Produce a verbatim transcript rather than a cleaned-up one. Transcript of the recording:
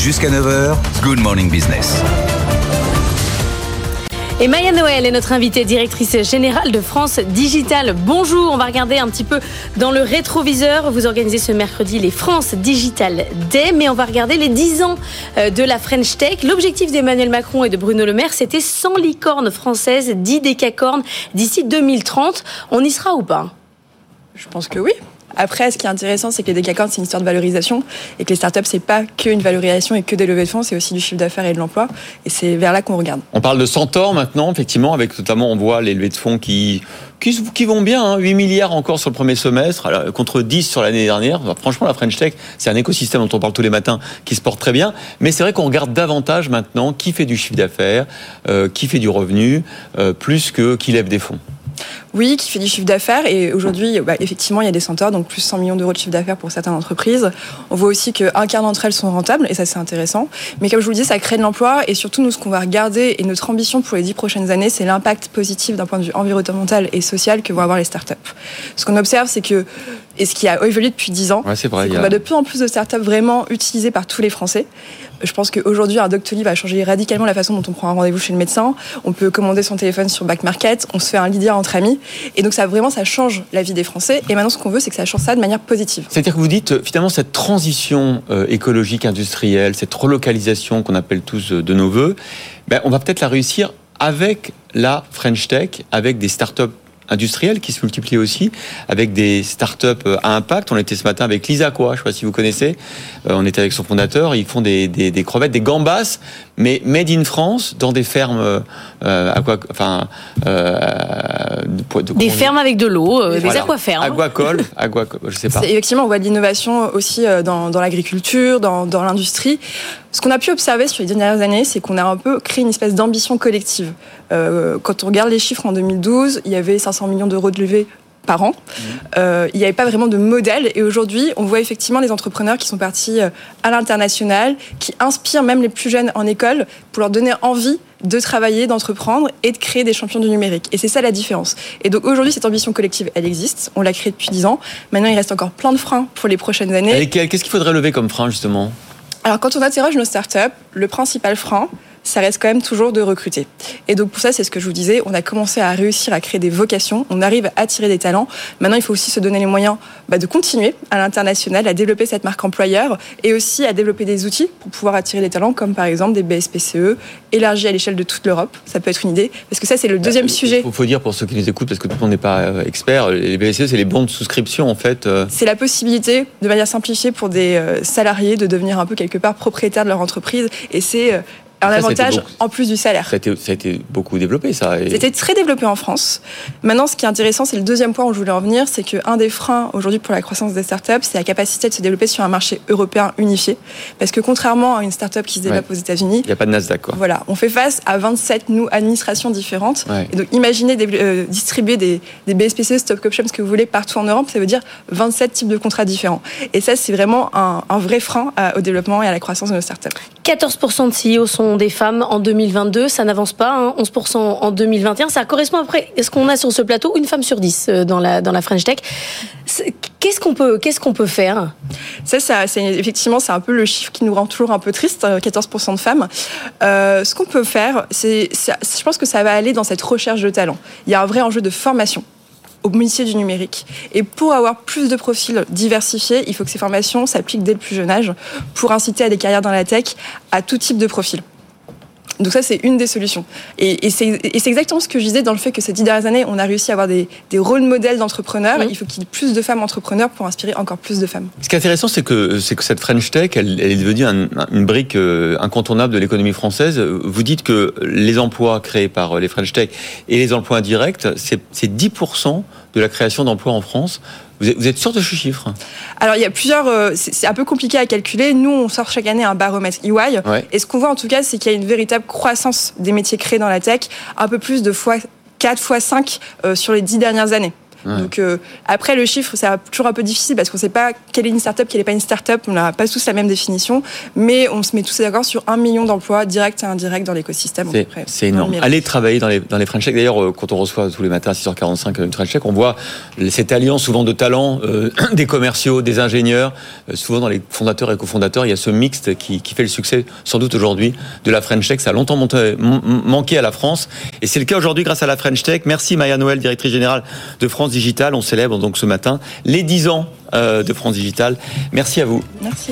Jusqu'à neuf heures, Good Morning Business. Et Maya Noël est notre invitée, directrice générale de France Digital. Bonjour, on va regarder un petit peu dans le rétroviseur. Vous organisez ce mercredi les France Digital Day, mais on va regarder les dix ans de la French Tech. L'objectif d'Emmanuel Macron et de Bruno Le Maire, c'était cent licornes françaises, dix décacornes d'ici deux mille trente. On y sera ou pas ? Je pense que oui. Après, ce qui est intéressant, c'est que les décacornes, c'est une histoire de valorisation et que les startups, c'est pas qu'une valorisation et que des levées de fonds, c'est aussi du chiffre d'affaires et de l'emploi. Et c'est vers là qu'on regarde. On parle de Centaure maintenant, effectivement, avec notamment, on voit les levées de fonds qui, qui, qui vont bien, hein, huit milliards encore sur le premier semestre, alors, contre dix sur l'année dernière. Franchement, la French Tech, c'est un écosystème dont on parle tous les matins qui se porte très bien. Mais c'est vrai qu'on regarde davantage maintenant qui fait du chiffre d'affaires, euh, qui fait du revenu, euh, plus que qui lève des fonds. Oui, qui fait du chiffre d'affaires. Et aujourd'hui, bah, effectivement, il y a des Centaures, donc plus cent millions d'euros de chiffre d'affaires pour certaines entreprises. On voit aussi qu'un quart d'entre elles sont rentables, et ça, c'est intéressant. Mais comme je vous le dis, ça crée de l'emploi. Et surtout, nous, ce qu'on va regarder, et notre ambition pour les dix prochaines années, c'est l'impact positif d'un point de vue environnemental et social que vont avoir les startups. Ce qu'on observe, c'est que, et ce qui a évolué depuis dix ans, ouais, c'est vrai, c'est qu'on a... voit de plus en plus de startups vraiment utilisées par tous les Français. Je pense qu'aujourd'hui, un Doctolib va changer radicalement la façon dont on prend un rendez-vous chez le médecin. On peut commander son téléphone sur Back Market. On se fait un leader entre amis. Et donc, ça vraiment, ça change la vie des Français. Et maintenant, ce qu'on veut, c'est que ça change ça de manière positive. C'est-à-dire que vous dites, finalement, cette transition euh, écologique, industrielle, cette relocalisation qu'on appelle tous euh, de nos voeux, ben, on va peut-être la réussir avec la French Tech, avec des startups industriels qui se multiplient aussi, avec des startups à impact. On était ce matin avec Lisaqua, je ne sais pas si vous connaissez. Euh, on était avec son fondateur. Ils font des, des, des crevettes, des gambas, mais made in France, dans des fermes, euh, aqua, enfin, euh, de, de, des fermes avec de l'eau, euh, voilà. Des aquafermes. Aquacole, aquacole, je sais pas. C'est, effectivement, on voit de l'innovation aussi dans, dans l'agriculture, dans, dans l'industrie. Ce qu'on a pu observer sur les dernières années, c'est qu'on a un peu créé une espèce d'ambition collective. Euh, quand on regarde les chiffres en deux mille douze, il y avait cinq cents millions d'euros de levée par an. Mmh. Euh, il n'y avait pas vraiment de modèle. Et aujourd'hui, on voit effectivement des entrepreneurs qui sont partis à l'international, qui inspirent même les plus jeunes en école pour leur donner envie de travailler, d'entreprendre et de créer des champions du numérique. Et c'est ça la différence. Et donc aujourd'hui, cette ambition collective, elle existe. On l'a créée depuis dix ans. Maintenant, il reste encore plein de freins pour les prochaines années. Et qu'est-ce qu'il faudrait lever comme frein, justement ? Alors, quand on interroge nos startups, le principal frein, ça reste quand même toujours de recruter. Et donc pour ça, c'est ce que je vous disais, on a commencé à réussir à créer des vocations, on arrive à attirer des talents. Maintenant, il faut aussi se donner les moyens bah, de continuer à l'international, à développer cette marque employeur et aussi à développer des outils pour pouvoir attirer des talents, comme par exemple des B S P C E, élargis à l'échelle de toute l'Europe. Ça peut être une idée, parce que ça, c'est le deuxième bah, sujet. Il faut dire pour ceux qui nous écoutent, parce que tout le monde n'est pas expert, les B S C E, c'est les bons de souscription, en fait. C'est la possibilité, de manière simplifiée, pour des salariés de devenir un peu quelque part propriétaires de leur entreprise. Et c'est un ça, avantage beaucoup, en plus du salaire. Ça a, été, ça a été beaucoup développé, ça. Et... C'était très développé en France. Maintenant, ce qui est intéressant, c'est le deuxième point où je voulais en venir, c'est qu'un des freins aujourd'hui pour la croissance des startups, c'est la capacité de se développer sur un marché européen unifié. Parce que contrairement à une startup qui se développe ouais. aux États-Unis, il n'y a pas de Nasdaq, quoi. Voilà, on fait face à vingt-sept nous administrations différentes. Ouais. Et donc, imaginez des, euh, distribuer des, des B S P C E, stock options, ce que vous voulez partout en Europe, ça veut dire vingt-sept types de contrats différents. Et ça, c'est vraiment un, un vrai frein à, au développement et à la croissance de nos startups. quatorze pour cent de C E O sont des femmes en deux mille vingt-deux, ça n'avance pas, hein, onze pour cent en deux mille vingt et un. Ça correspond après, est-ce qu'on a sur ce plateau une femme sur dix dans la, dans la French Tech. Qu'est-ce qu'on peut, qu'est-ce qu'on peut faire ? Ça, ça c'est, effectivement, c'est un peu le chiffre qui nous rend toujours un peu triste, quatorze pour cent de femmes. Euh, ce qu'on peut faire, c'est, c'est, je pense que ça va aller dans cette recherche de talent. Il y a un vrai enjeu de formation au métier du numérique. Et pour avoir plus de profils diversifiés, il faut que ces formations s'appliquent dès le plus jeune âge pour inciter à des carrières dans la tech à tout type de profil. Donc ça, c'est une des solutions. Et, et, c'est, et c'est exactement ce que je disais dans le fait que ces dix dernières années, on a réussi à avoir des, des rôles modèles d'entrepreneurs. Mmh. Il faut qu'il y ait plus de femmes entrepreneurs pour inspirer encore plus de femmes. Ce qui est intéressant, c'est que, c'est que cette French Tech, elle, elle est devenue un, une brique incontournable de l'économie française. Vous dites que les emplois créés par les French Tech et les emplois indirects, c'est, c'est dix pour cent de la création d'emplois en France. Vous êtes, vous êtes sûr de ce chiffre ? Alors, il y a plusieurs... Euh, c'est, c'est un peu compliqué à calculer. Nous, on sort chaque année un baromètre E Y. Ouais. Et ce qu'on voit, en tout cas, c'est qu'il y a une véritable croissance des métiers créés dans la tech, un peu plus de fois quatre, fois cinq euh, sur les dix dernières années. Ouais. Donc euh, après le chiffre, c'est toujours un peu difficile parce qu'on ne sait pas quelle est une start-up, quelle n'est pas une start-up. On n'a pas tous la même définition, mais on se met tous d'accord sur un million d'emplois directs et indirects dans l'écosystème. C'est, c'est énorme. Allez travailler dans les, dans les French Tech. D'ailleurs, quand on reçoit tous les matins à six heures quarante-cinq une French Tech, on voit cette alliance souvent de talents, euh, des commerciaux, des ingénieurs. Euh, souvent dans les fondateurs et cofondateurs, il y a ce mixte qui, qui fait le succès, sans doute aujourd'hui, de la French Tech. Ça a longtemps monté, m- manqué à la France. Et c'est le cas aujourd'hui grâce à la French Tech. Merci Maya Noël, directrice générale de France Digital. On célèbre donc ce matin les dix ans euh, de France Digital. Merci à vous. Merci.